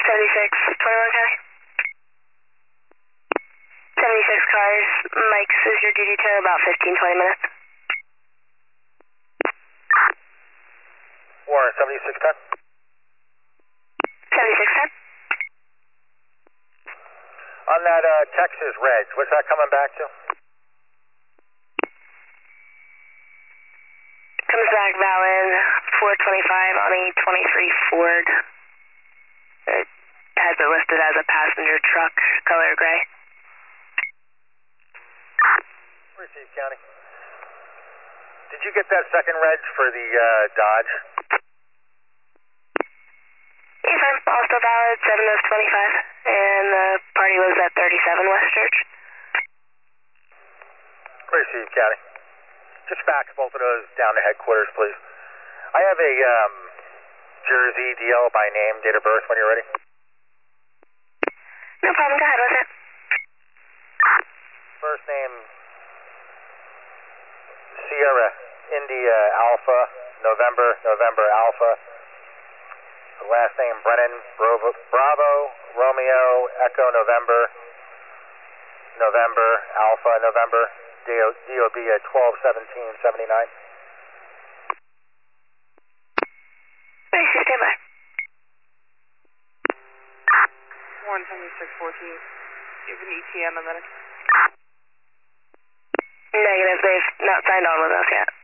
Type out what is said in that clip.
76, 21 County. 76 cars. Mike says your duty time about 15-20 minutes. Warren, 7610. 7610. On that Texas Reg, what's that coming back to? Comes back valid 425 on a 23 Ford. It has it listed as a passenger truck, color gray. Receive, County. Did you get that second Reg for the Dodge? Yes, sir. Also valid 7 of 25. And the party was at 37 West Church. Receive, County. Just fax both of those down to headquarters, please. I have a Jersey DL by name, date of birth when you're ready. No problem. Go ahead with it. First name, Sierra, India, Alpha, November, Alpha. Last name, Brennan, Bravo, Romeo, Echo, November, Alpha, November. DOB at 12-17-79. Thanks, stand by. 17614. Do you have an ETA on the medic? Negative, they've not signed on with us yet.